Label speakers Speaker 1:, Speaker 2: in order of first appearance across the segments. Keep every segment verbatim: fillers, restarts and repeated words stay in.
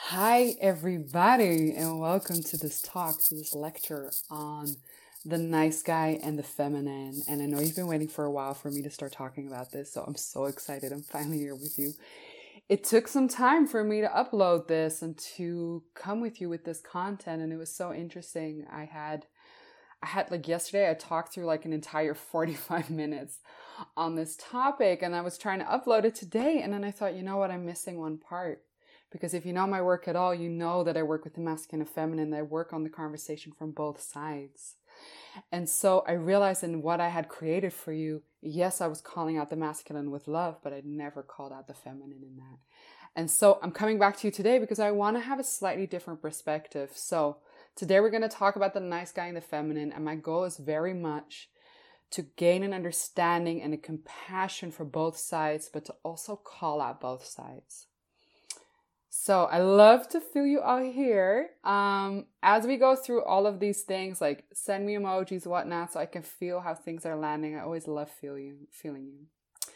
Speaker 1: Hi, everybody, and welcome to this talk, to this lecture on the nice guy and the feminine. And I know you've been waiting for a while for me to start talking about this, so I'm so excited. I'm finally here with you. It took some time for me to upload this and to come with you with this content, and it was so interesting. I had, I had like yesterday, I talked through like an entire forty-five minutes on this topic, and I was trying to upload it today, and then I thought, you know what, I'm missing one part. Because if you know my work at all, you know that I work with the masculine and feminine. I work on the conversation from both sides. And so I realized in what I had created for you, yes, I was calling out the masculine with love, but I'd never called out the feminine in that. And so I'm coming back to you today because I want to have a slightly different perspective. So today we're going to talk about the nice guy and the feminine. And my goal is very much to gain an understanding and a compassion for both sides, but to also call out both sides. So I love to feel you all here. Um, as we go through all of these things, like send me emojis, whatnot, so I can feel how things are landing. I always love feel you, feeling you.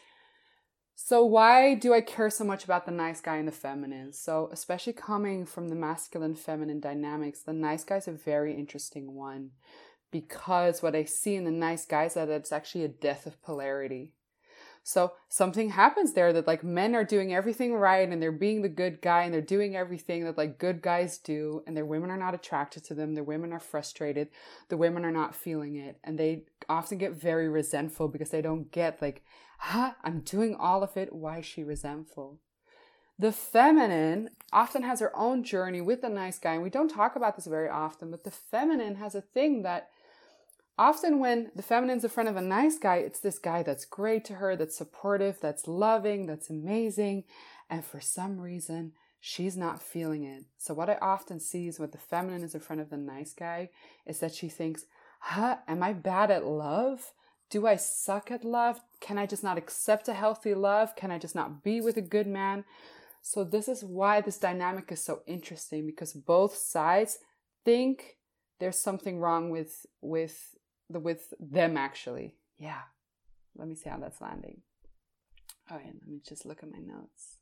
Speaker 1: So why do I care so much about the nice guy and the feminine? So especially coming from the masculine feminine dynamics, the nice guy is a very interesting one because what I see in the nice guy is that it's actually a death of polarity. So something happens there that like men are doing everything right and they're being the good guy and they're doing everything that like good guys do, and their women are not attracted to them. Their women are frustrated. The women are not feeling it. And they often get very resentful because they don't get like, huh, I'm doing all of it. Why is she resentful? The feminine often has her own journey with the nice guy. And we don't talk about this very often, but the feminine has a thing that often when the feminine's in front of a nice guy, it's this guy that's great to her, that's supportive, that's loving, that's amazing. And for some reason, she's not feeling it. So what I often see is when the feminine is in front of the nice guy is that she thinks, huh, am I bad at love? Do I suck at love? Can I just not accept a healthy love? Can I just not be with a good man? So this is why this dynamic is so interesting, because both sides think there's something wrong with, with, The, with them actually. Yeah. Let me see how that's landing. All right, let me just look at my notes.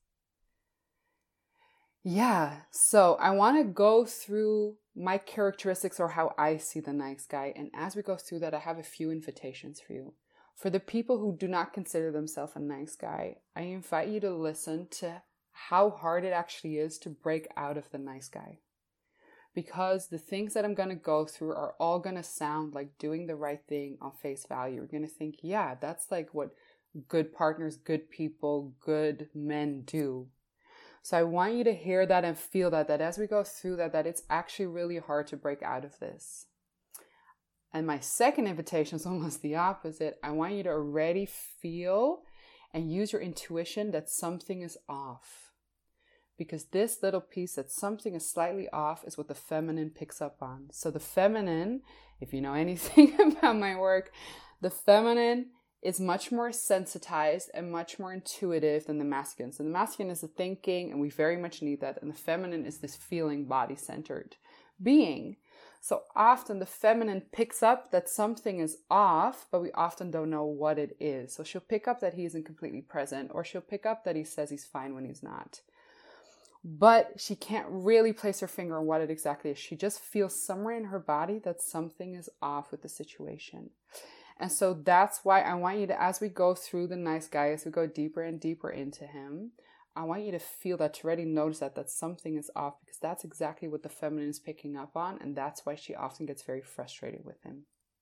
Speaker 1: Yeah, so I want to go through my characteristics or how I see the nice guy. And as we go through that, I have a few invitations for you. For the people who do not consider themselves a nice guy, I invite you to listen to how hard it actually is to break out of the nice guy. Because the things that I'm going to go through are all going to sound like doing the right thing on face value. You're going to think, yeah, that's like what good partners, good people, good men do. So I want you to hear that and feel that, that as we go through that, that it's actually really hard to break out of this. And my second invitation is almost the opposite. I want you to already feel and use your intuition that something is off. Because this little piece that something is slightly off is what the feminine picks up on. So the feminine, if you know anything about my work, the feminine is much more sensitized and much more intuitive than the masculine. So the masculine is the thinking, and we very much need that. And the feminine is this feeling, body-centered being. So often the feminine picks up that something is off, but we often don't know what it is. So she'll pick up that he isn't completely present, or she'll pick up that he says he's fine when he's not. But she can't really place her finger on what it exactly is. She just feels somewhere in her body that something is off with the situation. And so that's why I want you to, as we go through the nice guy, as we go deeper and deeper into him, I want you to feel that, to already notice that, that something is off, because that's exactly what the feminine is picking up on. And that's why she often gets very frustrated with him.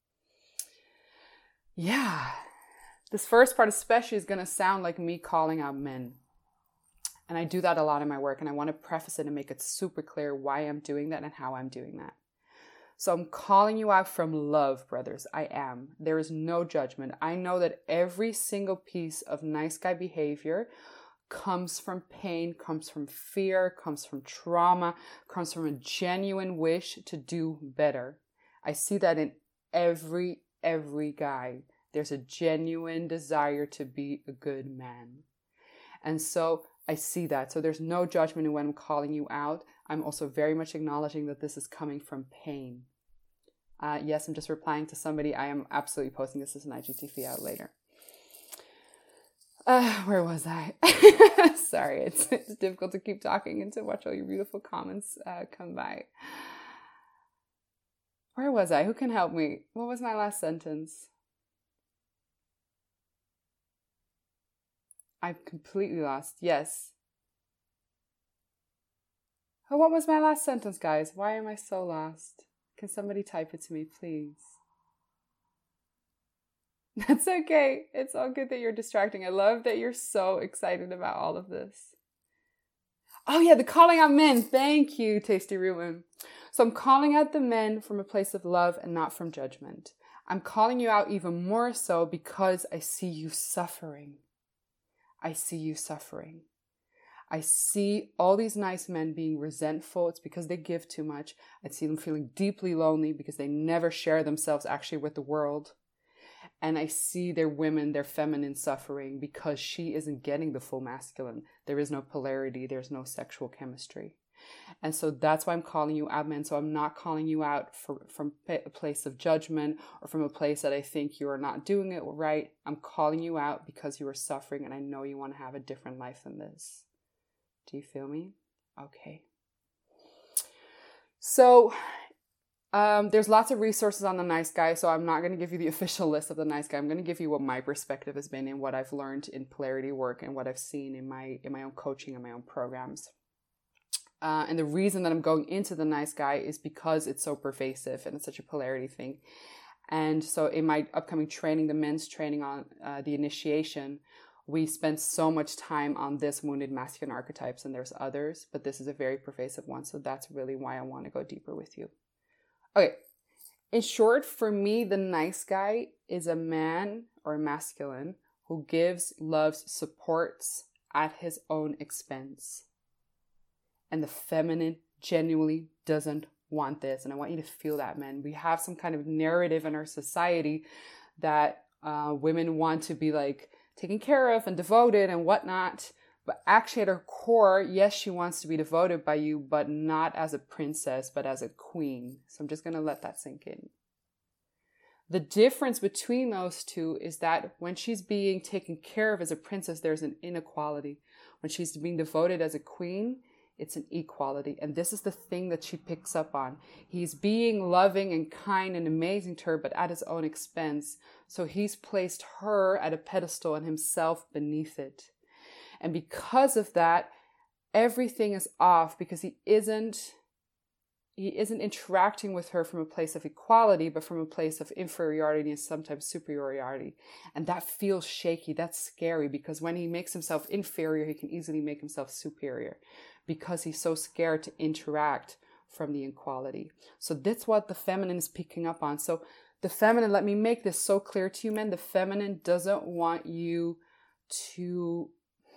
Speaker 1: Yeah. This first part especially is going to sound like me calling out men. And I do that a lot in my work, and I want to preface it and make it super clear why I'm doing that and how I'm doing that. So I'm calling you out from love, brothers. I am. There is no judgment. I know that every single piece of nice guy behavior comes from pain, comes from fear, comes from trauma, comes from a genuine wish to do better. I see that in every, every guy. There's a genuine desire to be a good man. And so I see that. So there's no judgment in when I'm calling you out. I'm also very much acknowledging that this is coming from pain. Uh, yes, I'm just replying to somebody. I am absolutely posting this as an I G T V out later. Uh, where was I? Sorry, it's, it's difficult to keep talking and to watch all your beautiful comments uh, come by. Where was I? Who can help me? What was my last sentence? I've completely lost. Yes. Oh, what was my last sentence, guys? Why am I so lost? Can somebody type it to me, please? That's okay. It's all good that you're distracting. I love that you're so excited about all of this. Oh yeah, the calling out men. Thank you, Tasty Ruin. So I'm calling out the men from a place of love and not from judgment. I'm calling you out even more so because I see you suffering. I see you suffering. I see all these nice men being resentful. It's because they give too much. I see them feeling deeply lonely because they never share themselves actually with the world. And I see their women, their feminine suffering because she isn't getting the full masculine. There is no polarity. There's no sexual chemistry. And so that's why I'm calling you out, men. So I'm not calling you out for, from a place of judgment or from a place that I think you are not doing it right. I'm calling you out because you are suffering and I know you want to have a different life than this. Do you feel me? Okay. So um, there's lots of resources on the nice guy. So I'm not going to give you the official list of the nice guy. I'm going to give you what my perspective has been and what I've learned in polarity work and what I've seen in my in my own coaching and my own programs. Uh, and the reason that I'm going into the nice guy is because it's so pervasive and it's such a polarity thing. And so in my upcoming training, the men's training on uh, the initiation, we spend so much time on this wounded masculine archetypes, and there's others, but this is a very pervasive one. So that's really why I want to go deeper with you. Okay. In short, for me, the nice guy is a man or a masculine who gives, loves, supports at his own expense. And the feminine genuinely doesn't want this. And I want you to feel that, men. We have some kind of narrative in our society that uh, women want to be like taken care of and devoted and whatnot. But actually at her core, yes, she wants to be devoted by you, but not as a princess, but as a queen. So I'm just going to let that sink in. The difference between those two is that when she's being taken care of as a princess, there's an inequality. When she's being devoted as a queen, it's an equality. And this is the thing that she picks up on. He's being loving and kind and amazing to her, but at his own expense. So he's placed her at a pedestal and himself beneath it. And because of that, everything is off because he isn't, he isn't interacting with her from a place of equality, but from a place of inferiority and sometimes superiority. And that feels shaky. That's scary because when he makes himself inferior, he can easily make himself superior, because he's so scared to interact from the equality. So that's what the feminine is picking up on. So the feminine, let me make this so clear to you, men. The feminine doesn't want you to,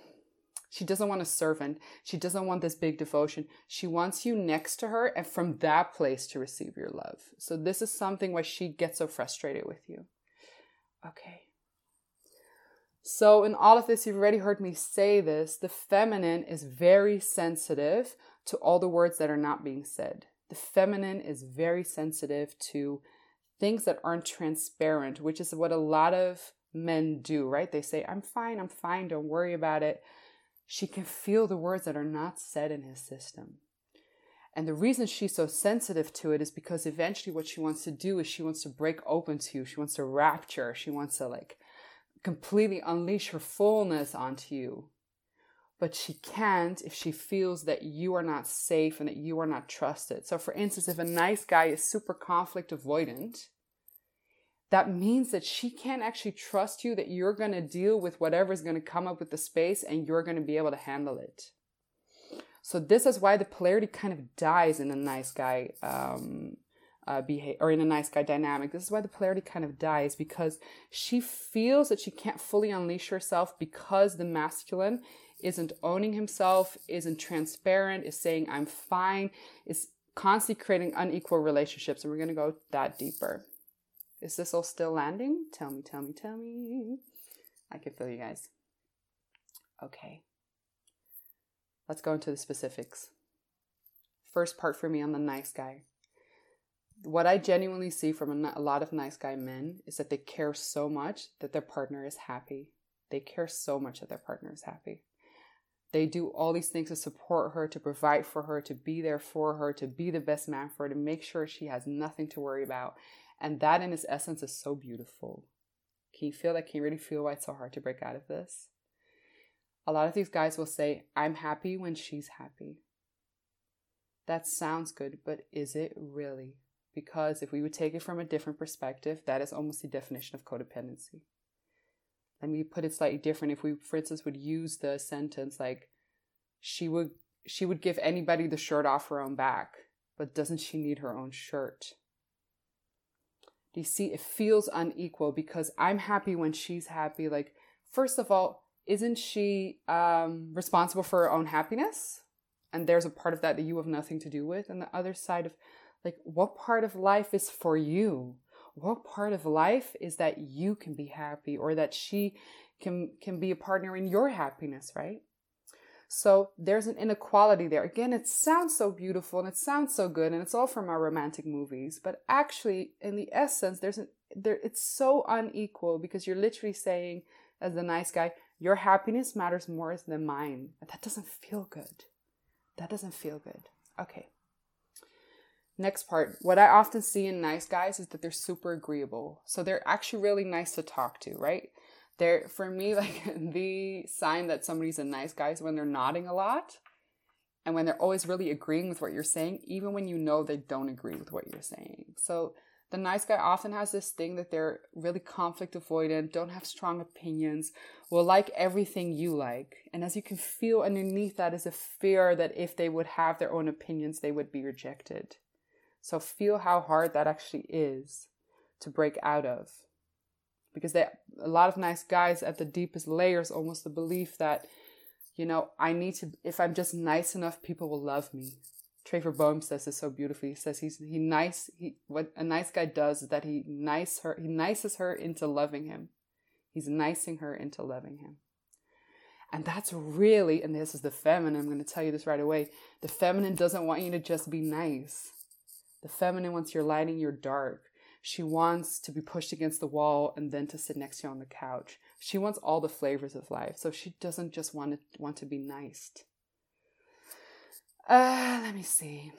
Speaker 1: she doesn't want a servant. She doesn't want this big devotion. She wants you next to her and from that place to receive your love. So this is something why she gets so frustrated with you. Okay. So in all of this, you've already heard me say this, the feminine is very sensitive to all the words that are not being said. The feminine is very sensitive to things that aren't transparent, which is what a lot of men do, right? They say, I'm fine, I'm fine, don't worry about it. She can feel the words that are not said in his system. And the reason she's so sensitive to it is because eventually what she wants to do is she wants to break open to you. She wants to rapture. She wants to like completely unleash her fullness onto you. But she can't if she feels that you are not safe and that you are not trusted. So for instance, if a nice guy is super conflict avoidant, that means that she can't actually trust you, that you're going to deal with whatever's going to come up with the space and you're going to be able to handle it. So this is why the polarity kind of dies in a nice guy um Uh, behave, or in a nice guy dynamic. This is why the polarity kind of dies, because she feels that she can't fully unleash herself because the masculine isn't owning himself, isn't transparent, is saying I'm fine, is constantly creating unequal relationships. And we're going to go that deeper. Is this all still landing? Tell me, tell me, tell me. I can feel you guys. Okay. Let's go into the specifics. First part for me on the nice guy. What I genuinely see from a, a lot of nice guy men is that they care so much that their partner is happy. They care so much that their partner is happy. They do all these things to support her, to provide for her, to be there for her, to be the best man for her, to make sure she has nothing to worry about. And that in its essence is so beautiful. Can you feel that? Can you really feel why it's so hard to break out of this? A lot of these guys will say, I'm happy when she's happy. That sounds good, but is it really? Because if we would take it from a different perspective, that is almost the definition of codependency. Let me put it slightly different. If we, for instance, would use the sentence like, she would she would give anybody the shirt off her own back, but doesn't she need her own shirt? Do you see? It feels unequal because I'm happy when she's happy. Like, first of all, isn't she um, responsible for her own happiness? And there's a part of that that you have nothing to do with. And the other side of, like, what part of life is for you? What part of life is that you can be happy, or that she can can be a partner in your happiness, right? So there's an inequality there. Again, it sounds so beautiful and it sounds so good, and it's all from our romantic movies. But actually, in the essence, there's an there. It's so unequal because you're literally saying, as the nice guy, your happiness matters more than mine. That doesn't feel good. That doesn't feel good. Okay. Next part, what I often see in nice guys is that they're super agreeable. So they're actually really nice to talk to, right? They're, for me, like the sign that somebody's a nice guy is when they're nodding a lot and when they're always really agreeing with what you're saying, even when you know they don't agree with what you're saying. So the nice guy often has this thing that they're really conflict avoidant, don't have strong opinions, will like everything you like. And as you can feel underneath that is a fear that if they would have their own opinions, they would be rejected. So feel how hard that actually is to break out of. Because they, a lot of nice guys at the deepest layers, almost the belief that, you know, I need to, if I'm just nice enough, people will love me. Trevor Boehm says this so beautifully. He says he's he nice. He what a nice guy does is that he nice her. He nices her into loving him. He's nicing her into loving him. And that's really, and this is the feminine. I'm going to tell you this right away. The feminine doesn't want you to just be nice. The feminine wants your light in your dark. She wants to be pushed against the wall and then to sit next to you on the couch. She wants all the flavors of life. So she doesn't just want to, want to be nice. Uh, let me see.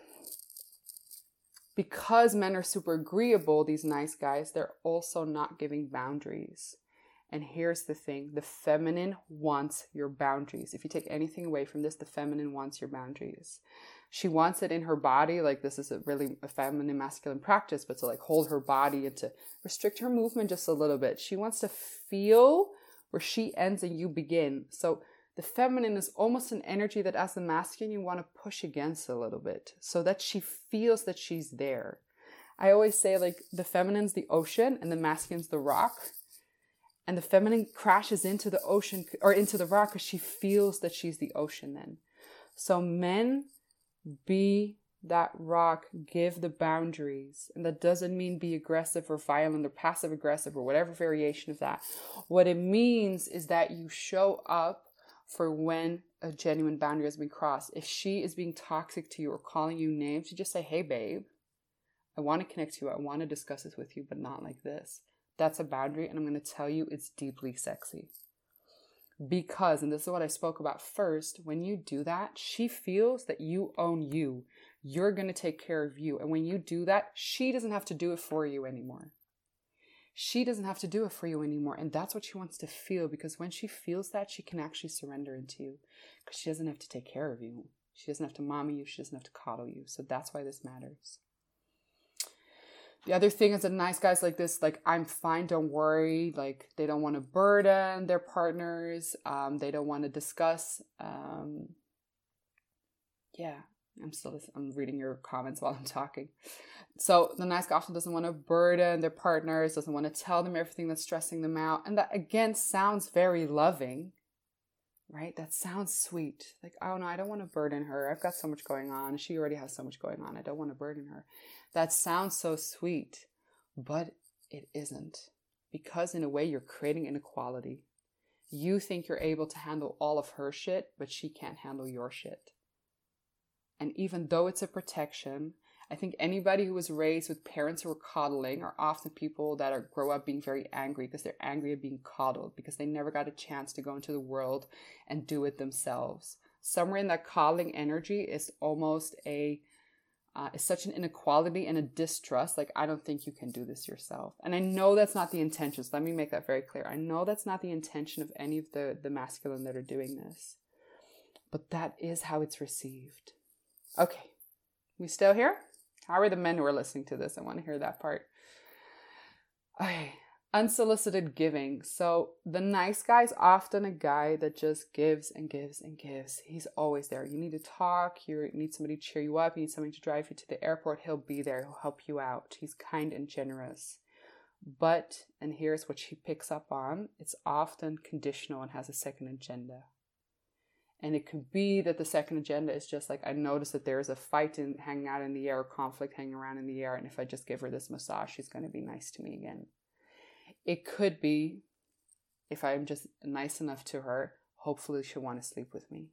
Speaker 1: Because men are super agreeable, these nice guys, they're also not giving boundaries. And here's the thing. The feminine wants your boundaries. If you take anything away from this, the feminine wants your boundaries. She wants it in her body, like this is a really a feminine masculine practice, but to like hold her body and to restrict her movement just a little bit. She wants to feel where she ends and you begin. So the feminine is almost an energy that as the masculine you want to push against a little bit so that she feels that she's there. I always say like the feminine's the ocean and the masculine's the rock. And the feminine crashes into the ocean or into the rock because she feels that she's the ocean then. So men, be that rock, give the boundaries. And that doesn't mean be aggressive or violent or passive aggressive or whatever variation of that. What it means is that you show up for when a genuine boundary has been crossed. If she is being toxic to you or calling you names, you just say, hey babe, I want to connect to you. I want to discuss this with you, but not like this. That's a boundary. And I'm going to tell you it's deeply sexy. Because, and this is what I spoke about first, when you do that, she feels that you own you. You're going to take care of you. And when you do that, she doesn't have to do it for you anymore. She doesn't have to do it for you anymore. And that's what she wants to feel, because when she feels that, she can actually surrender into you. Because she doesn't have to take care of you. She doesn't have to mommy you. She doesn't have to coddle you. So that's why this matters. The other thing is that nice guys like this, like, I'm fine, don't worry. Like, they don't want to burden their partners. Um, they don't want to discuss. Um, yeah, I'm still, I'm reading your comments while I'm talking. So the nice guy often doesn't want to burden their partners, doesn't want to tell them everything that's stressing them out. And that, again, sounds very loving, right? That sounds sweet. Like, oh no, I don't want to burden her. I've got so much going on. She already has so much going on. I don't want to burden her. That sounds so sweet, but it isn't. Because in a way, you're creating inequality. You think you're able to handle all of her shit, but she can't handle your shit. And even though it's a protection, I think anybody who was raised with parents who were coddling are often people that are grow up being very angry because they're angry at being coddled, because they never got a chance to go into the world and do it themselves. Somewhere in that coddling energy is almost a, uh, is such an inequality and a distrust. Like, I don't think you can do this yourself. And I know that's not the intention. So let me make that very clear. I know that's not the intention of any of the, the masculine that are doing this. But that is how it's received. Okay. We still here? How are the men who are listening to this? I want to hear that part. Okay. Unsolicited giving. So the nice guy is often a guy that just gives and gives and gives. He's always there. You need to talk. You need somebody to cheer you up. You need somebody to drive you to the airport. He'll be there. He'll help you out. He's kind and generous. But, and here's what she picks up on, it's often conditional and has a second agenda. And it could be that the second agenda is just like, I notice that there's a fight in, hanging out in the air, conflict hanging around in the air. And if I just give her this massage, she's going to be nice to me again. It could be, if I'm just nice enough to her, hopefully she'll want to sleep with me.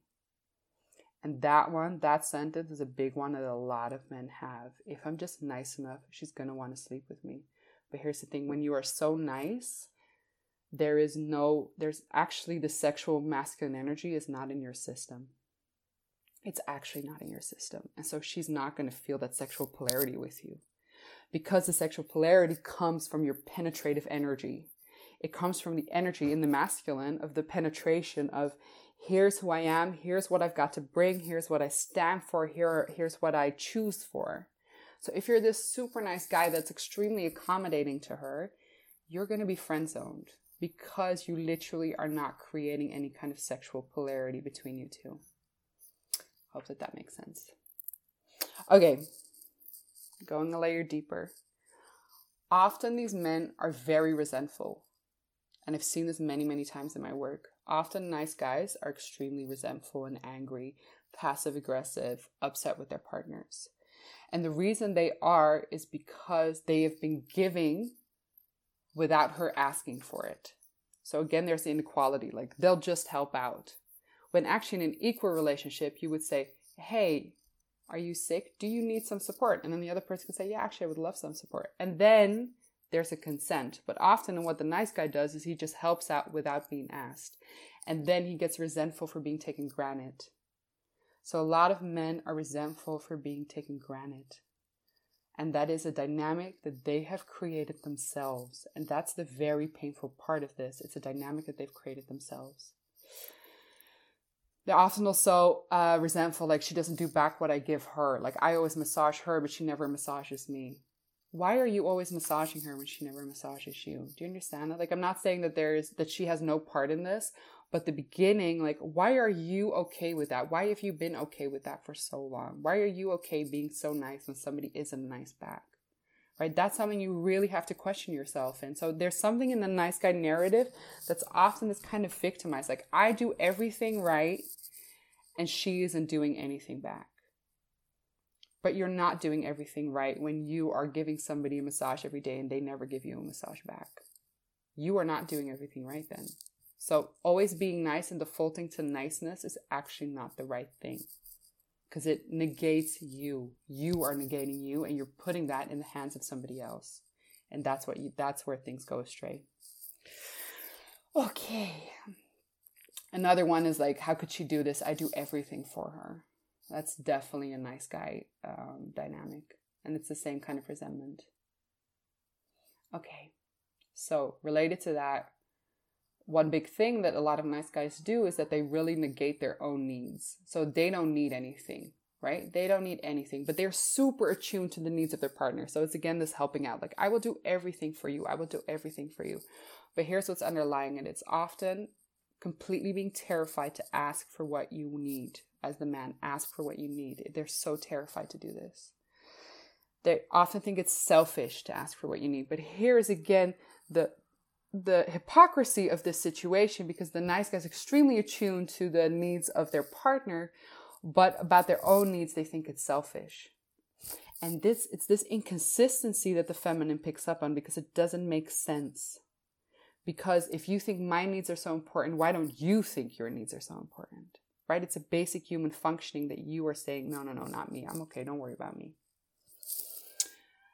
Speaker 1: And that one, that sentence is a big one that a lot of men have. If I'm just nice enough, she's going to want to sleep with me. But here's the thing, when you are so nice, there is no, there's actually the sexual masculine energy is not in your system. It's actually not in your system. And so she's not going to feel that sexual polarity with you. Because the sexual polarity comes from your penetrative energy. It comes from the energy in the masculine of the penetration of, here's who I am, here's what I've got to bring, here's what I stand for, here, here's what I choose for. So if you're this super nice guy that's extremely accommodating to her, you're going to be friend zoned. Because you literally are not creating any kind of sexual polarity between you two. Hope that that makes sense. Okay, going a layer deeper. Often these men are very resentful. And I've seen this many, many times in my work. Often nice guys are extremely resentful and angry, passive aggressive, upset with their partners. And the reason they are is because they have been giving without her asking for it. So again, there's the inequality, like they'll just help out. When actually in an equal relationship, you would say, hey, are you sick? Do you need some support? And then the other person can say, yeah, actually, I would love some support. And then there's a consent. But often what the nice guy does is he just helps out without being asked. And then he gets resentful for being taken granted. So a lot of men are resentful for being taken granted. And that is a dynamic that they have created themselves. And that's the very painful part of this. It's a dynamic that they've created themselves. They're often also uh, resentful, like she doesn't do back what I give her. Like I always massage her, but she never massages me. Why are you always massaging her when she never massages you? Do you understand that? Like, I'm not saying that there is, that she has no part in this, but the beginning, like, why are you okay with that? Why have you been okay with that for so long? Why are you okay being so nice when somebody isn't nice back? Right? That's something you really have to question yourself in. So there's something in the nice guy narrative that's often this kind of victimized. Like, I do everything right and she isn't doing anything back. But you're not doing everything right when you are giving somebody a massage every day and they never give you a massage back. You are not doing everything right then. So always being nice and defaulting to niceness is actually not the right thing. Because it negates you. You are negating you and you're putting that in the hands of somebody else. And that's what you, that's where things go astray. Okay. Another one is like, how could she do this? I do everything for her. That's definitely a nice guy um, dynamic. And it's the same kind of resentment. Okay. So related to that, one big thing that a lot of nice guys do is that they really negate their own needs. So they don't need anything, right? They don't need anything, but they're super attuned to the needs of their partner. So it's again, this helping out. Like, I will do everything for you. I will do everything for you. But here's what's underlying it. It's often completely being terrified to ask for what you need. As the man, ask for what you need. They're so terrified to do this. They often think it's selfish to ask for what you need. But here is again the the hypocrisy of this situation, because the nice guy is extremely attuned to the needs of their partner, but about their own needs, they think it's selfish. And this it's this inconsistency that the feminine picks up on, because it doesn't make sense. Because if you think my needs are so important, why don't you think your needs are so important? Right? It's a basic human functioning that you are saying, no, no, no, not me. I'm okay. Don't worry about me.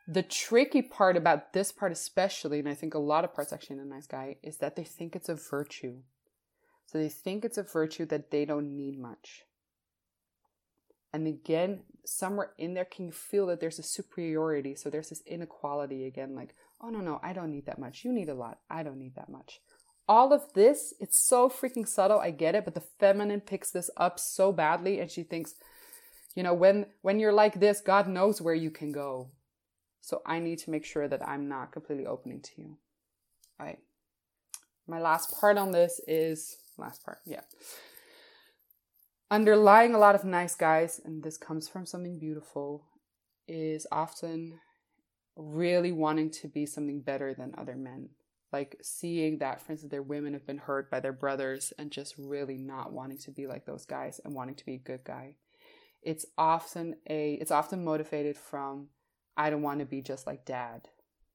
Speaker 1: The tricky part about this part especially, and I think a lot of parts actually in a nice guy, is that they think it's a virtue. So they think it's a virtue that they don't need much. And again, somewhere in there, can you feel that there's a superiority? So there's this inequality again, like, oh, no, no, I don't need that much. You need a lot. I don't need that much. All of this, it's so freaking subtle. I get it. But the feminine picks this up so badly. And she thinks, you know, when, when you're like this, God knows where you can go. So I need to make sure that I'm not completely opening to you. All right. My last part on this is, last part, yeah. Underlying a lot of nice guys, and this comes from something beautiful, is often really wanting to be something better than other men. Like seeing that, for instance, their women have been hurt by their brothers and just really not wanting to be like those guys and wanting to be a good guy. It's often a, it's often motivated from, I don't want to be just like dad.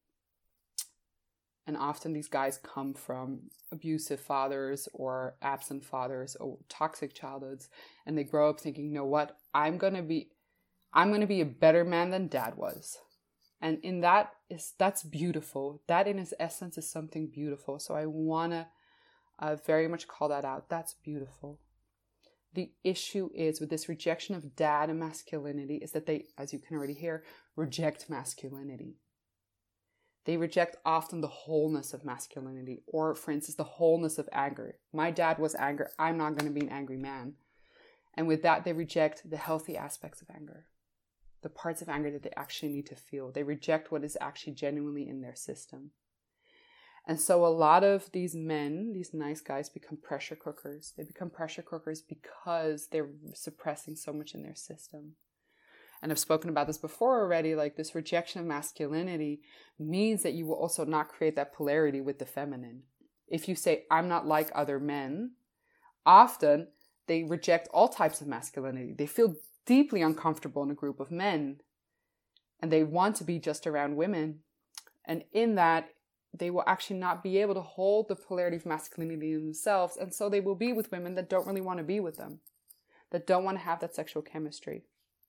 Speaker 1: And often these guys come from abusive fathers or absent fathers or toxic childhoods. And they grow up thinking, you know what, I'm going to be, I'm going to be a better man than dad was. And in that is, that's beautiful. That in its essence is something beautiful. So I want to uh, very much call that out. That's beautiful. The issue is with this rejection of dad and masculinity is that they, as you can already hear, reject masculinity. They reject often the wholeness of masculinity, or for instance, the wholeness of anger. My dad was anger. I'm not going to be an angry man. And with that, they reject the healthy aspects of anger, the parts of anger that they actually need to feel. They reject what is actually genuinely in their system. And so a lot of these men, these nice guys, become pressure cookers. They become pressure cookers because they're suppressing so much in their system. And I've spoken about this before already, like this rejection of masculinity means that you will also not create that polarity with the feminine. If you say, I'm not like other men, often they reject all types of masculinity. They feel deeply uncomfortable in a group of men and they want to be just around women. And in that, they will actually not be able to hold the polarity of masculinity in themselves. And so they will be with women that don't really want to be with them, that don't want to have that sexual chemistry.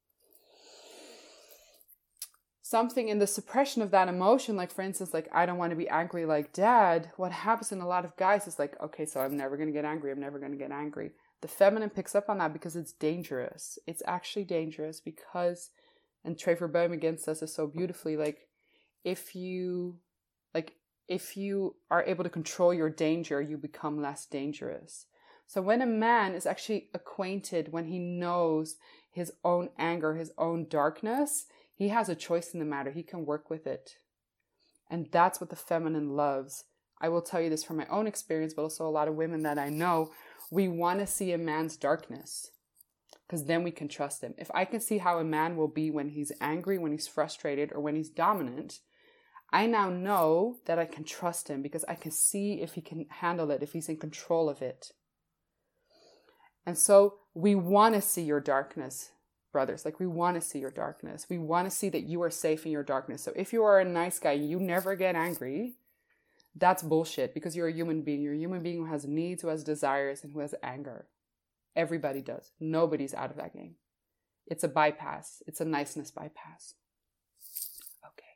Speaker 1: Something in the suppression of that emotion, like for instance, like I don't want to be angry like dad, what happens in a lot of guys is like, okay, so I'm never going to get angry. I'm never going to get angry. The feminine picks up on that because it's dangerous. It's actually dangerous because, and Trevor Boehm again says this so beautifully, like if you, like if you are able to control your danger, you become less dangerous. So when a man is actually acquainted, when he knows his own anger, his own darkness, he has a choice in the matter. He can work with it. And that's what the feminine loves. I will tell you this from my own experience, but also a lot of women that I know. We want to see a man's darkness because then we can trust him. If I can see how a man will be when he's angry, when he's frustrated, or when he's dominant, I now know that I can trust him because I can see if he can handle it, if he's in control of it. And so we want to see your darkness. Brothers, like we want to see your darkness. We want to see that you are safe in your darkness. So if you are a nice guy, you never get angry. That's bullshit because you're a human being. You're a human being who has needs, who has desires, and who has anger. Everybody does. Nobody's out of that game. It's a bypass. It's a niceness bypass. Okay.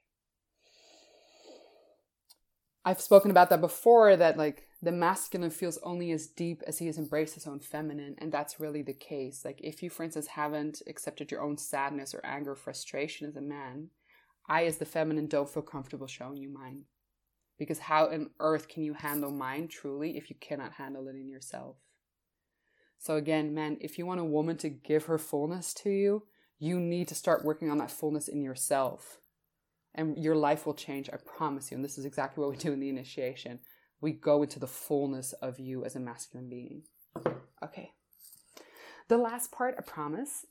Speaker 1: I've spoken about that before, that like the masculine feels only as deep as he has embraced his own feminine. And that's really the case. Like if you, for instance, haven't accepted your own sadness or anger or frustration as a man, I, as the feminine, don't feel comfortable showing you mine. Because how on earth can you handle mine truly if you cannot handle it in yourself? So again, man, if you want a woman to give her fullness to you, you need to start working on that fullness in yourself. And your life will change, I promise you. And this is exactly what we do in the initiation. We go into the fullness of you as a masculine being. Okay. The last part, I promise.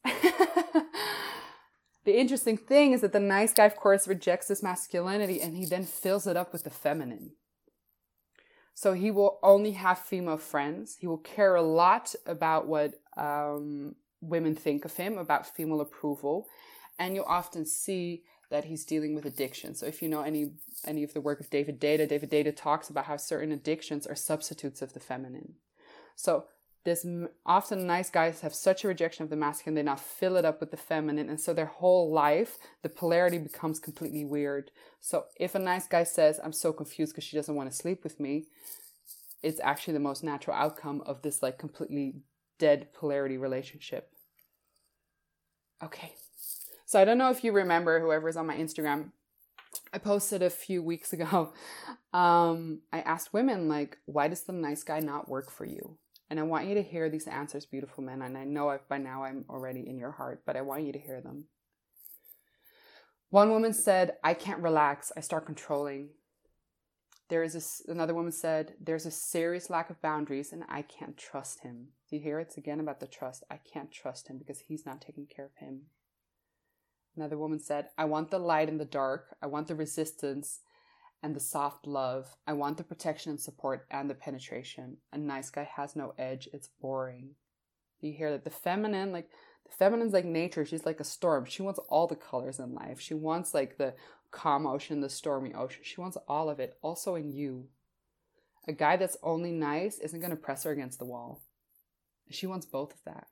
Speaker 1: The interesting thing is that the nice guy, of course, rejects this masculinity and he then fills it up with the feminine. So he will only have female friends. He will care a lot about what um, women think of him, about female approval. And you'll often see that he's dealing with addiction. So if you know any any of the work of David Deida, David Deida talks about how certain addictions are substitutes of the feminine. So this often nice guys have such a rejection of the masculine, they now fill it up with the feminine. And so their whole life, the polarity becomes completely weird. So if a nice guy says, I'm so confused because she doesn't want to sleep with me, it's actually the most natural outcome of this like completely dead polarity relationship. Okay. So I don't know if you remember, whoever's on my Instagram, I posted a few weeks ago. Um, I asked women, like, why does the nice guy not work for you? And I want you to hear these answers, beautiful men. And I know I've, by now I'm already in your heart, but I want you to hear them. One woman said, I can't relax. I start controlling. There is a, another woman said, there's a serious lack of boundaries and I can't trust him. Do you hear? It's again about the trust. I can't trust him because he's not taking care of him. Another woman said, I want the light in the dark. I want the resistance and the soft love. I want the protection and support and the penetration. A nice guy has no edge. It's boring. Do you hear that? The feminine, like, the feminine's like nature. She's like a storm. She wants all the colors in life. She wants like the calm ocean, the stormy ocean. She wants all of it, also in you. A guy that's only nice isn't going to press her against the wall. She wants both of that.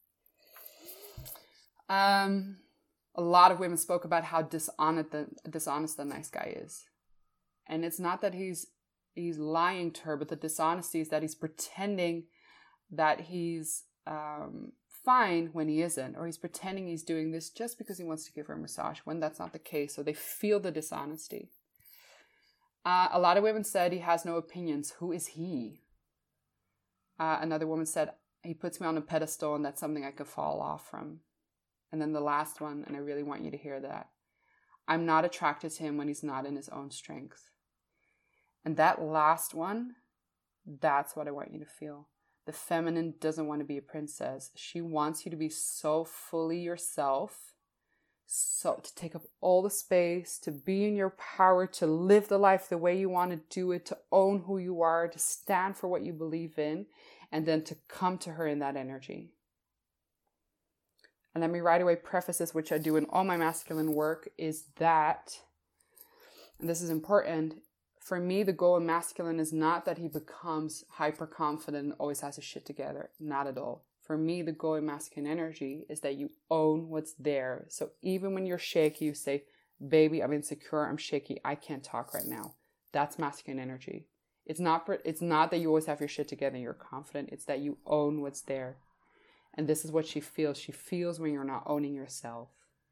Speaker 1: Um, a lot of women spoke about how dishonest the, dishonest the nice guy is. And it's not that he's he's lying to her, but the dishonesty is that he's pretending that he's um, fine when he isn't, or he's pretending he's doing this just because he wants to give her a massage, when that's not the case. So they feel the dishonesty. Uh, a lot of women said he has no opinions. Who is he? Uh, another woman said, he puts me on a pedestal and that's something I could fall off from. And then the last one, and I really want you to hear that, I'm not attracted to him when he's not in his own strength. And that last one, that's what I want you to feel. The feminine doesn't want to be a princess. She wants you to be so fully yourself, so to take up all the space, to be in your power, to live the life the way you want to do it, to own who you are, to stand for what you believe in, and then to come to her in that energy. And let me right away preface this, which I do in all my masculine work, is that, and this is important, for me, the goal in masculine is not that he becomes hyper confident and always has his shit together. Not at all. For me, the goal in masculine energy is that you own what's there. So even when you're shaky, you say, baby, I'm insecure, I'm shaky, I can't talk right now. That's masculine energy. It's not, it's not that you always have your shit together and you're confident. It's that you own what's there. And this is what she feels. She feels when you're not owning yourself.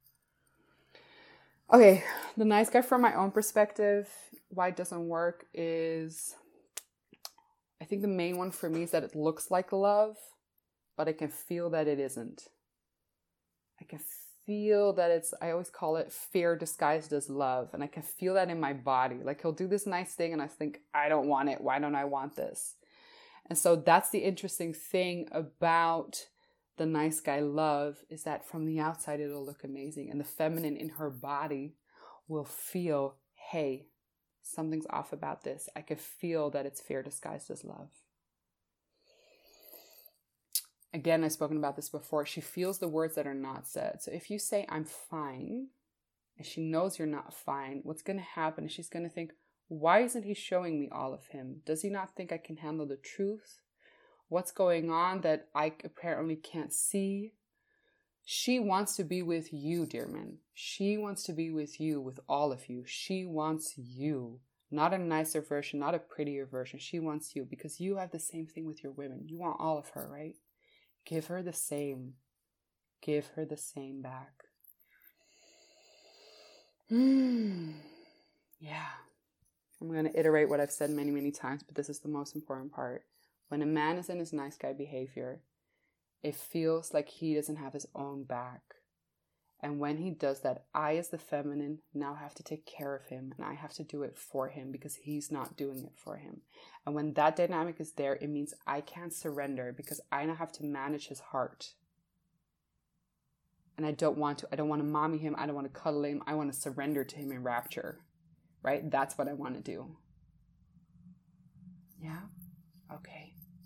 Speaker 1: Okay, the nice guy from my own perspective, why it doesn't work is, I think the main one for me is that it looks like love, but I can feel that it isn't. I can feel that it's, I always call it fear disguised as love. And I can feel that in my body. Like he'll do this nice thing and I think, I don't want it. Why don't I want this? And so that's the interesting thing about the nice guy love, is that from the outside it'll look amazing, and the feminine in her body will feel, hey, something's off about this. I can feel that it's fear disguised as love. Again, I've spoken about this before. She feels the words that are not said. So if you say, I'm fine, and she knows you're not fine, what's going to happen is she's going to think, why isn't he showing me all of him? Does he not think I can handle the truth? What's going on that I apparently can't see? She wants to be with you, dear men. She wants to be with you, with all of you. She wants you. Not a nicer version, not a prettier version. She wants you because you have the same thing with your women. You want all of her, right? Give her the same. Give her the same back. Hmm. Yeah. I'm going to iterate what I've said many, many times, but this is the most important part. When a man is in his nice guy behavior, it feels like he doesn't have his own back. And when he does that, I as the feminine now have to take care of him, and I have to do it for him because he's not doing it for him. And when that dynamic is there, it means I can't surrender because I now have to manage his heart. And I don't want to. I don't want to mommy him. I don't want to cuddle him. I want to surrender to him in rapture. Right? That's what I want to do. Yeah? Okay.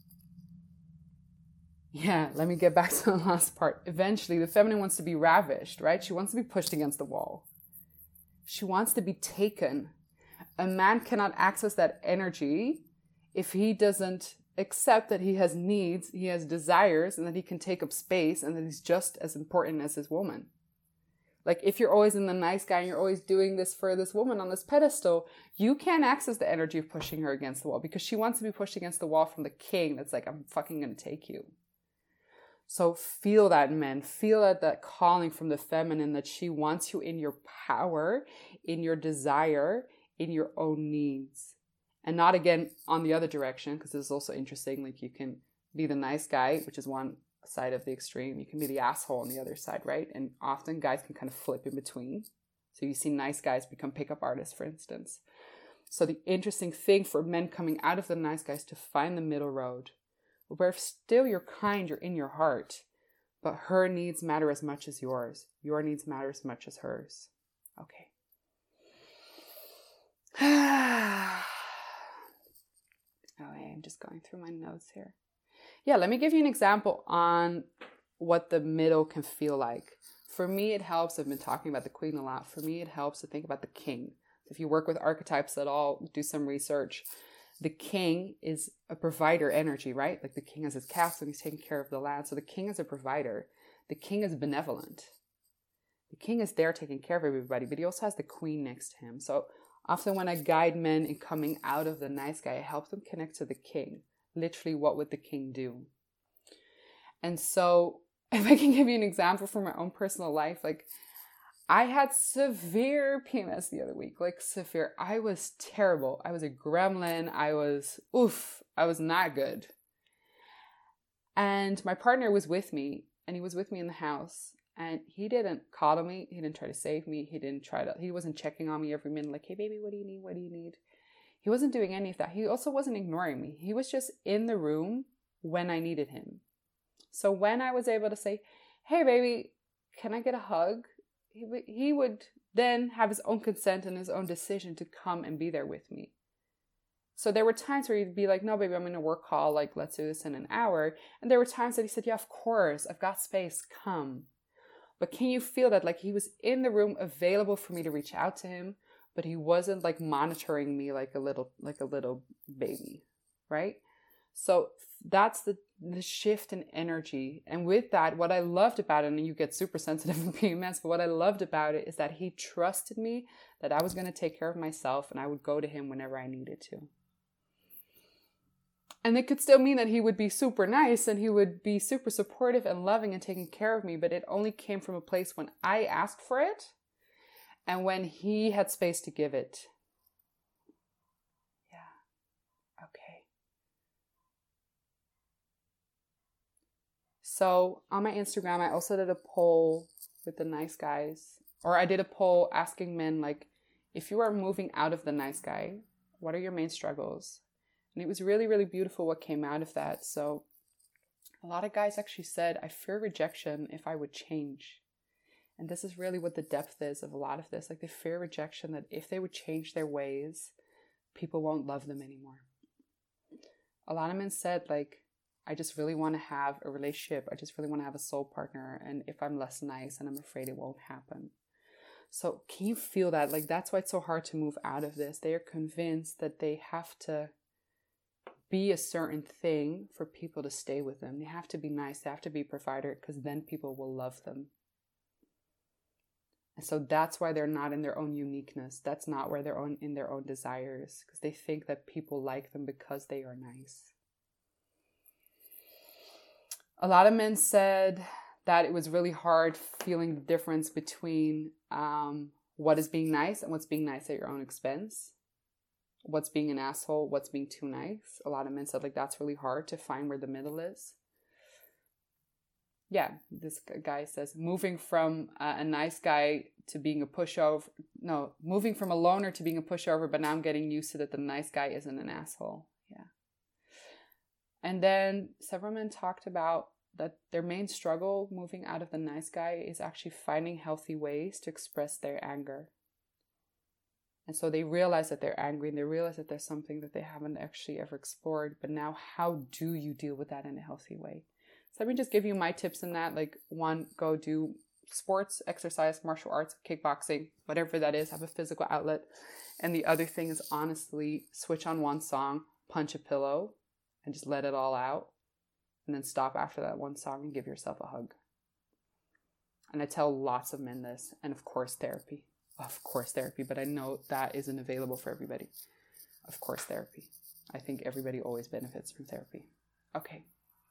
Speaker 1: Yeah, let me get back to the last part. Eventually, the feminine wants to be ravished, right? She wants to be pushed against the wall. She wants to be taken. A man cannot access that energy if he doesn't, accept that he has needs, he has desires, and that he can take up space, and that he's just as important as his woman. Like, if you're always in the nice guy and you're always doing this for this woman on this pedestal, you can't access the energy of pushing her against the wall, because she wants to be pushed against the wall from the king that's like, I'm fucking gonna take you. So feel that, men. Feel that, that calling from the feminine, that she wants you in your power, in your desire, in your own needs. And not, again, on the other direction, because this is also interesting. Like, you can be the nice guy, which is one side of the extreme. You can be the asshole on the other side, right? And often guys can kind of flip in between. So you see nice guys become pickup artists, for instance. So the interesting thing for men coming out of the nice guys to find the middle road, where still you're kind, you're in your heart, but her needs matter as much as yours. Your needs matter as much as hers. Okay. Okay, I'm just going through my notes here. Yeah, let me give you an example on what the middle can feel like. For me, it helps. I've been talking about the queen a lot. For me, it helps to think about the king. If you work with archetypes at all, do some research. The king is a provider energy, right? Like, the king has his castle and he's taking care of the land. So the king is a provider. The king is benevolent. The king is there taking care of everybody, but he also has the queen next to him. So often when I guide men in coming out of the nice guy, I help them connect to the king. Literally, what would the king do? And so if I can give you an example from my own personal life, like, I had severe P M S the other week, like severe. I was terrible. I was a gremlin. I was, oof, I was not good. And my partner was with me, and he was with me in the house, and he didn't coddle me. He didn't try to save me. He didn't try to, he wasn't checking on me every minute, like, hey baby, what do you need? What do you need? He wasn't doing any of that. He also wasn't ignoring me. He was just in the room when I needed him. So when I was able to say, hey baby, can I get a hug? He, w- he would then have his own consent and his own decision to come and be there with me. So there were times where he'd be like, no baby, I'm in a work call, like, let's do this in an hour. And there were times that he said, yeah, of course, I've got space, come. But can you feel that, like, he was in the room available for me to reach out to him, but he wasn't like monitoring me like a little, like a little baby, right? So that's the, the shift in energy. And with that, what I loved about it, and you get super sensitive in P M S, but what I loved about it is that he trusted me, that I was going to take care of myself, and I would go to him whenever I needed to. And it could still mean that he would be super nice and he would be super supportive and loving and taking care of me, but it only came from a place when I asked for it and when he had space to give it. Yeah. Okay. So on my Instagram, I also did a poll with the nice guys, or I did a poll asking men, like, if you are moving out of the nice guy, what are your main struggles? And it was really, really beautiful what came out of that. So a lot of guys actually said, I fear rejection if I would change. And this is really what the depth is of a lot of this. Like, they fear rejection, that if they would change their ways, people won't love them anymore. A lot of men said, like, I just really want to have a relationship. I just really want to have a soul partner. And if I'm less nice, and I'm afraid it won't happen. So can you feel that? Like, that's why it's so hard to move out of this. They are convinced that they have to be a certain thing for people to stay with them. They have to be nice. They have to be a provider, because then people will love them. And so that's why they're not in their own uniqueness. That's not where they're own, in their own desires, because they think that people like them because they are nice. A lot of men said that it was really hard feeling the difference between um, what is being nice and what's being nice at your own expense. What's being an asshole, what's being too nice. A lot of men said, like, that's really hard to find where the middle is. Yeah, this guy says, moving from uh, a nice guy to being a pushover. No, moving from a loner to being a pushover, but now I'm getting used to that the nice guy isn't an asshole. Yeah. And then several men talked about that their main struggle moving out of the nice guy is actually finding healthy ways to express their anger. And so they realize that they're angry, and they realize that there's something that they haven't actually ever explored. But now, how do you deal with that in a healthy way? So let me just give you my tips in that. Like, one, go do sports, exercise, martial arts, kickboxing, whatever that is, have a physical outlet. And the other thing is, honestly, switch on one song, punch a pillow, and just let it all out. And then stop after that one song and give yourself a hug. And I tell lots of men this, and of course therapy. Of course therapy, but I know that isn't available for everybody. Of course therapy. I think everybody always benefits from therapy. Okay.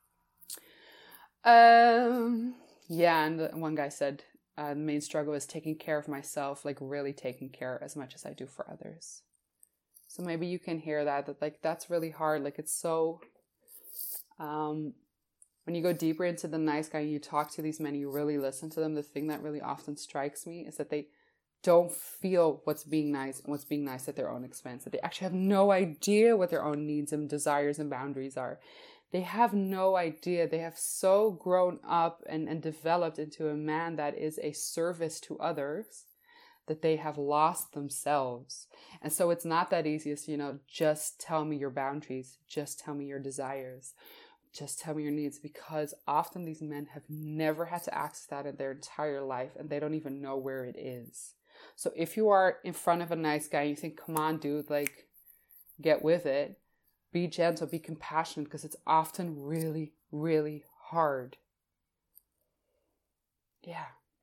Speaker 1: Um. Yeah, and the, one guy said, uh, the main struggle is taking care of myself, like really taking care as much as I do for others. So maybe you can hear that, that like, that's really hard. Like it's so, um, when you go deeper into the nice guy and you talk to these men, you really listen to them. The thing that really often strikes me is that they don't feel what's being nice and what's being nice at their own expense. That they actually have no idea what their own needs and desires and boundaries are. They have no idea. They have so grown up and, and developed into a man that is a service to others that they have lost themselves. And so it's not that easy as, you know, just tell me your boundaries. Just tell me your desires. Just tell me your needs, because often these men have never had to access that in their entire life and they don't even know where it is. So if you are in front of a nice guy and you think, come on, dude, like, get with it, be gentle, be compassionate, because it's often really, really hard. Yeah.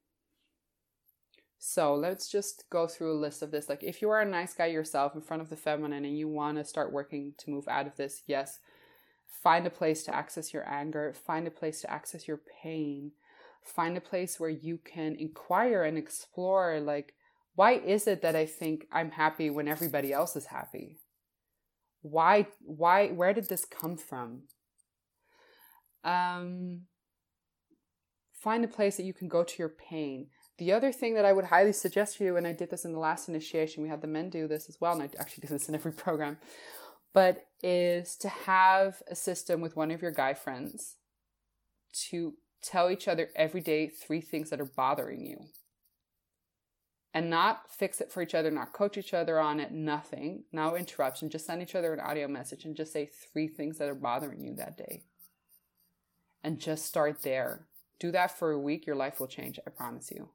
Speaker 1: So let's just go through a list of this. Like if you are a nice guy yourself in front of the feminine and you want to start working to move out of this, yes, find a place to access your anger. Find a place to access your pain. Find a place where you can inquire and explore, like, why is it that I think I'm happy when everybody else is happy? Why, why, where did this come from? Um, find a place that you can go to your pain. The other thing that I would highly suggest for you, and I did this in the last initiation, we had the men do this as well, and I actually do this in every program, but is to have a system with one of your guy friends to tell each other every day three things that are bothering you. And not fix it for each other, not coach each other on it, nothing. No interruption. Just send each other an audio message and just say three things that are bothering you that day. And just start there. Do that for a week. Your life will change. I promise you.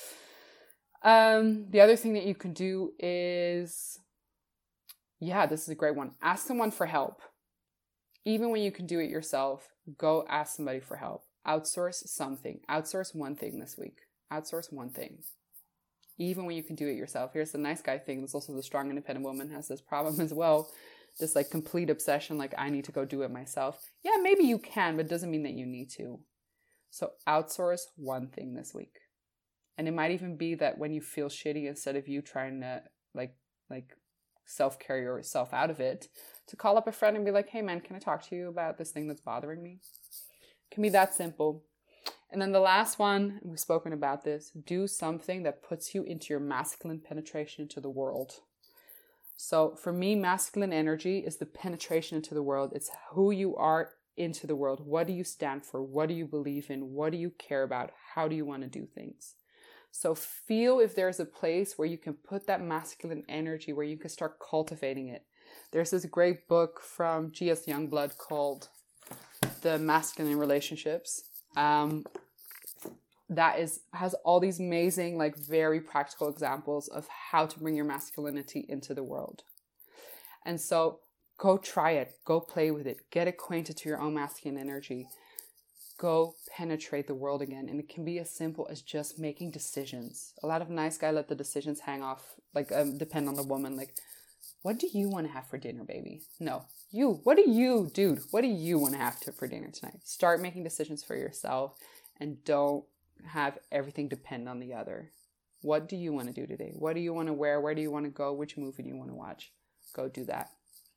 Speaker 1: Um, the other thing that you can do is, yeah, this is a great one. Ask someone for help. Even when you can do it yourself, go ask somebody for help. Outsource something. Outsource one thing this week. Outsource one thing. Even when you can do it yourself. Here's the nice guy thing. There's also the strong, independent woman has this problem as well. This like complete obsession, like I need to go do it myself. Yeah, maybe you can, but it doesn't mean that you need to. So outsource one thing this week. And it might even be that when you feel shitty, instead of you trying to like, like self-care yourself out of it, to call up a friend and be like, hey man, can I talk to you about this thing that's bothering me? It can be that simple. And then the last one, and we've spoken about this, do something that puts you into your masculine penetration into the world. So for me, masculine energy is the penetration into the world. It's who you are into the world. What do you stand for? What do you believe in? What do you care about? How do you want to do things? So feel if there's a place where you can put that masculine energy, where you can start cultivating it. There's this great book from G S Youngblood called The Masculine Relationships. Um, that is has all these amazing, like very practical examples of how to bring your masculinity into the world. And so go try it, go play with it, get acquainted to your own masculine energy, go penetrate the world again. And it can be as simple as just making decisions. A lot of nice guys let the decisions hang off, like um, depend on the woman. Like, what do you want to have for dinner, baby? No, you, what do you, dude, what do you want to have to, for dinner tonight? Start making decisions for yourself and don't have everything depend on the other. What do you want to do today? What do you want to wear? Where do you want to go? Which movie do you want to watch? Go do that.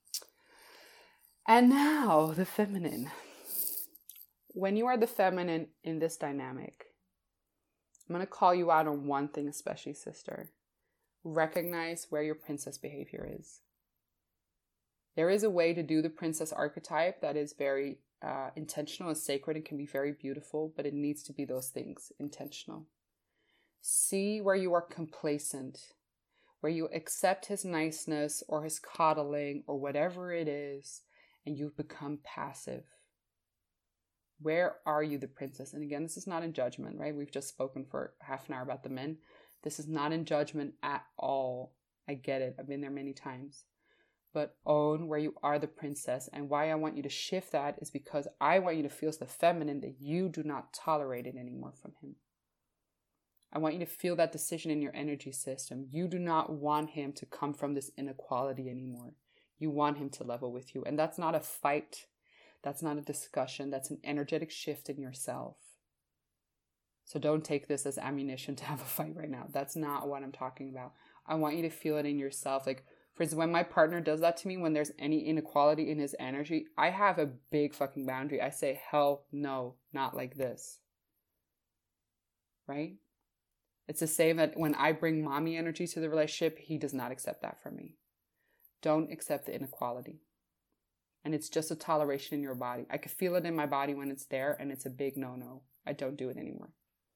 Speaker 1: And now the feminine. When you are the feminine in this dynamic, I'm going to call you out on one thing especially, sister. Recognize where your princess behavior is. There is a way to do the princess archetype that is very uh, intentional and sacred and can be very beautiful, but it needs to be those things, intentional. See where you are complacent, where you accept his niceness or his coddling or whatever it is, and you've become passive. Where are you the princess? And again, this is not in judgment, right? We've just spoken for half an hour about the men. This is not in judgment at all. I get it. I've been there many times. but own where you are the princess. And why I want you to shift that is because I want you to feel as the feminine that you do not tolerate it anymore from him. I want you to feel that decision in your energy system. You do not want him to come from this inequality anymore. You want him to level with you. And that's not a fight. That's not a discussion. That's an energetic shift in yourself. So don't take this as ammunition to have a fight right now. That's not what I'm talking about. I want you to feel it in yourself. Like, for instance, when my partner does that to me, when there's any inequality in his energy, I have a big fucking boundary. I say, hell no, not like this. Right? It's the same that when I bring mommy energy to the relationship, he does not accept that from me. Don't accept the inequality. And it's just a toleration in your body. I can feel it in my body when it's there, and it's a big no-no. I don't do it anymore.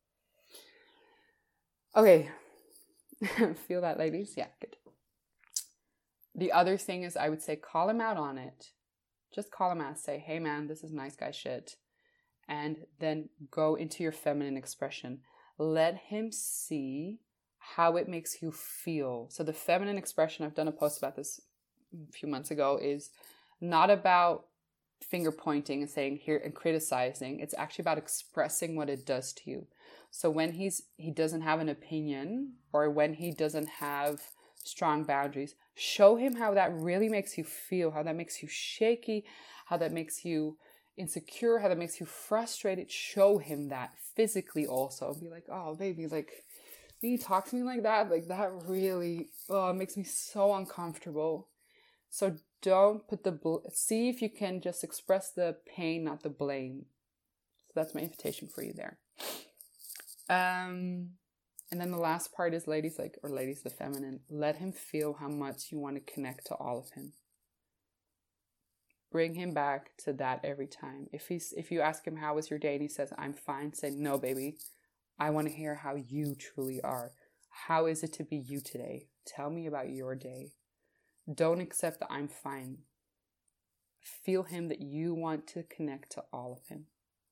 Speaker 1: Okay. Feel that, ladies? Yeah, good. The other thing is, I would say call him out on it. Just call him out. Say, hey man, this is nice guy shit. And then go into your feminine expression. Let him see how it makes you feel. So the feminine expression, I've done a post about this a few months ago, is not about finger pointing and saying here and criticizing. It's actually about expressing what it does to you. So when he's he doesn't have an opinion, or when he doesn't have strong boundaries, show him how that really makes you feel, how that makes you shaky, how that makes you insecure, how that makes you frustrated. Show him that physically also. Be like, oh baby, like when you talk to me like that, like that really, oh, it makes me so uncomfortable. So don't put the, bl- see if you can just express the pain, not the blame. So that's my invitation for you there. Um, and then the last part is ladies, like, or ladies, the feminine, let him feel how much you want to connect to all of him. Bring him back to that every time. If he's, if you ask him, how was your day? And he says, I'm fine. Say, no, baby, I want to hear how you truly are. How is it to be you today? Tell me about your day. Don't accept that I'm fine. Feel him that you want to connect to all of him.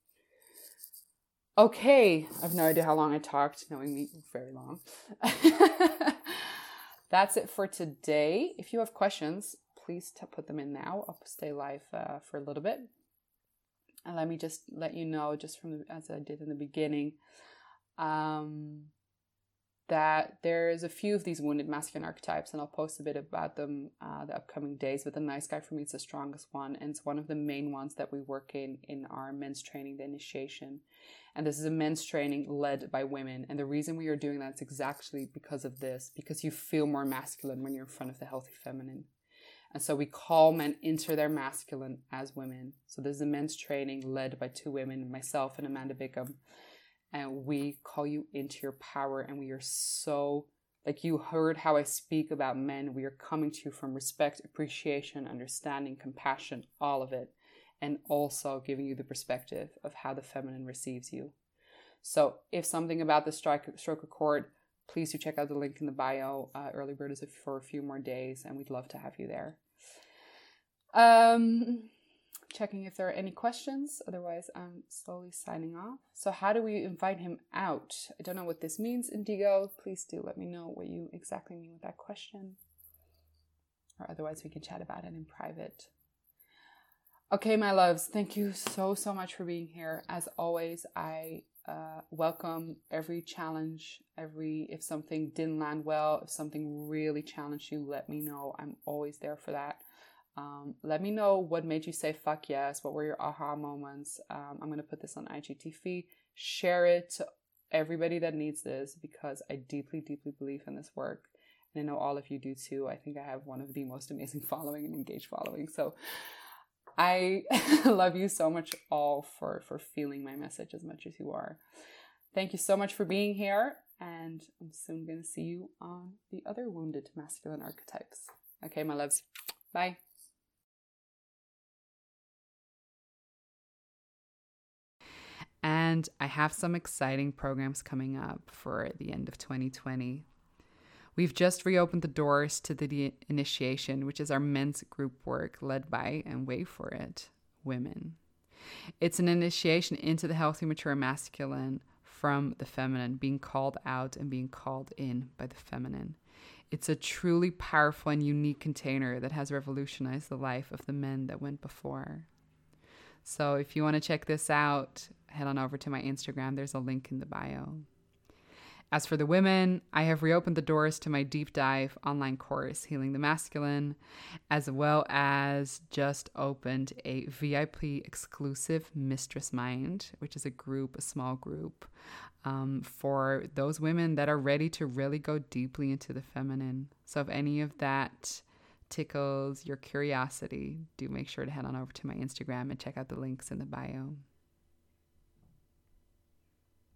Speaker 1: Okay, I have no idea how long I talked, knowing me, very long. That's it for today. If you have questions, please t- put them in now. I'll stay live uh, for a little bit. And let me just let you know, just from the, as I did in the beginning, um, that there's a few of these wounded masculine archetypes, and I'll post a bit about them uh, the upcoming days. But the nice guy for me is the strongest one, and it's one of the main ones that we work in in our men's training, the initiation. And this is a men's training led by women. And the reason we are doing that is exactly because of this, because you feel more masculine when you're in front of the healthy feminine. And so we call men into their masculine as women. So this is a men's training led by two women, myself and Amanda Bickham. And we call you into your power. And we are so, like you heard how I speak about men, we are coming to you from respect, appreciation, understanding, compassion, all of it. And also giving you the perspective of how the feminine receives you. So if something about the strike, stroke accord, please do check out the link in the bio. Uh, early bird is for a few more days, and we'd love to have you there. Um, checking if there are any questions. Otherwise, I'm slowly signing off. So how do we invite him out? I don't know what this means, Indigo. Please do let me know what you exactly mean with that question. Or otherwise, we can chat about it in private. Okay, my loves, thank you so, so much for being here. As always, I uh, welcome every challenge, every, if something didn't land well, if something really challenged you, let me know. I'm always there for that. Um, let me know what made you say, fuck yes, what were your aha moments. Um, I'm going to put this on I G T V, share it to everybody that needs this, because I deeply, deeply believe in this work. And I know all of you do too. I think I have one of the most amazing following and engaged following. So I love you so much all for, for feeling my message as much as you are. Thank you so much for being here. And I'm soon going to see you on the other wounded masculine archetypes. Okay, my loves. Bye. And I have some exciting programs coming up for the end of twenty twenty. We've just reopened the doors to the initiation, which is our men's group work led by, and wait for it, women. It's an initiation into the healthy, mature masculine from the feminine, being called out and being called in by the feminine. It's a truly powerful and unique container that has revolutionized the life of the men that went before. So if you want to check this out, head on over to my Instagram. There's a link in the bio. As for the women, I have reopened the doors to my deep dive online course, Healing the Masculine, as well as just opened a V I P exclusive Mistress Mind, which is a group, a small group, um, for those women that are ready to really go deeply into the feminine. So if any of that tickles your curiosity, do make sure to head on over to my Instagram and check out the links in the bio.